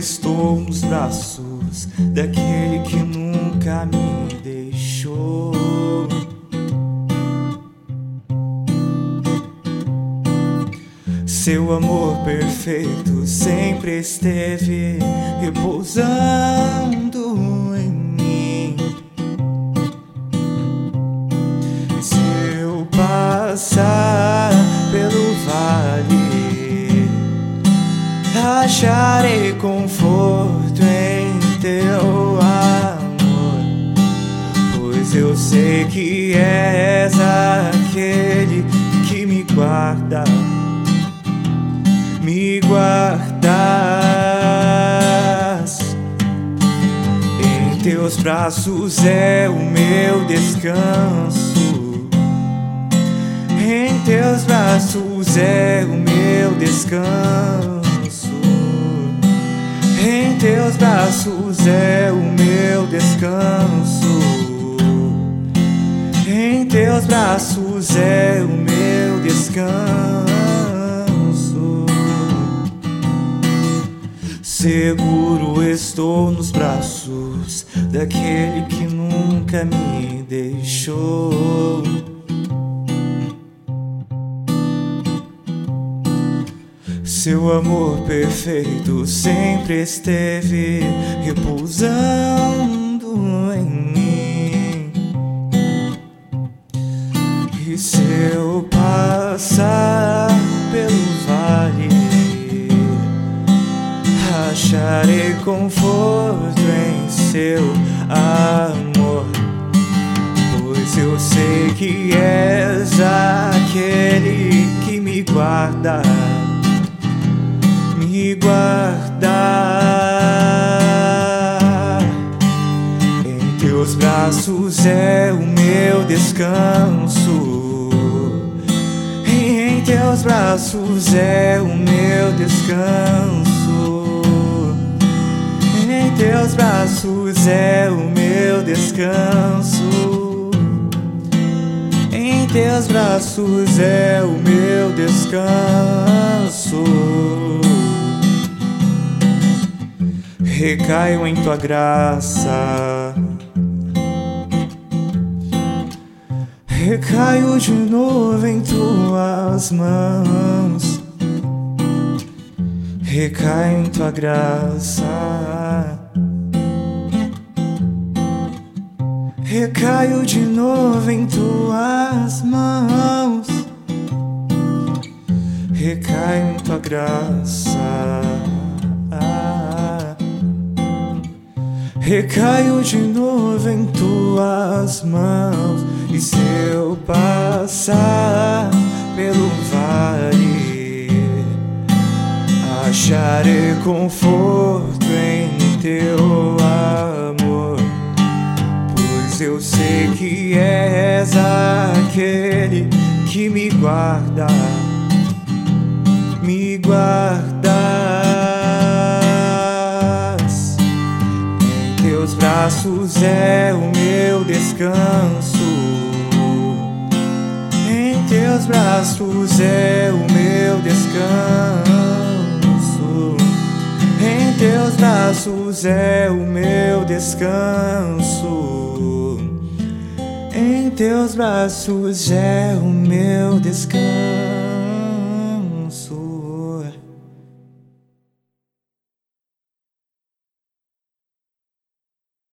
estou nos braços daquele que nunca me deixou. Seu amor perfeito sempre esteve repousando em mim. E se eu passar pelo vale, acharei conforto em teu amor, pois eu sei que és aquele que me guarda. Me guardas em teus braços, é o meu descanso. Em teus braços é o meu descanso. Em teus braços é o meu descanso. Em teus braços é o meu descanso. Seguro estou nos braços daquele que nunca me deixou. Seu amor perfeito sempre esteve repousando em mim. E se eu passar pelo vale, acharei conforto em seu amor, pois eu sei que és aquele que me guarda. Me guarda em teus braços é o meu descanso. Em teus braços é o meu descanso. Em teus braços é o meu descanso. Em teus braços é o meu descanso. Recaio em tua graça, recaio de novo em tuas mãos. Recaio em tua graça, recaio de novo em tuas mãos. Recaio em tua graça, recaio de novo em tuas mãos. E se eu passar pelo vale, acharei conforto em teu amor, pois eu sei que és aquele que me guarda. Me guardas em teus braços é o meu descanso. Em teus braços é o meu descanso. Em teus braços é o meu descanso. Em teus braços é o meu descanso.